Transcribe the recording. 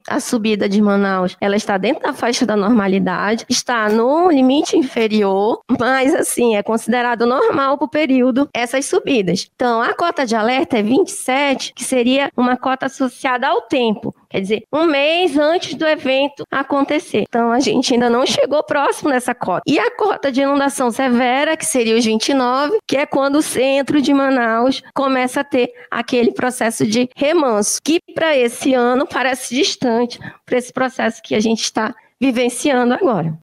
a subida de Manaus, ela está dentro da faixa da normalidade, está no limite inferior, mas assim, é considerado normal para o período essas subidas. Então, a cota de alerta é 27, que seria uma cota associada ao tempo, quer dizer, um mês antes do evento acontecer. Então, a gente ainda não chegou próximo dessa cota. E a cota de inundação severa, que seria os 29, que é quando o centro de Manaus começa a ter aquele processo de remanso, que para esse ano parece distante para esse processo que a gente está vivenciando agora.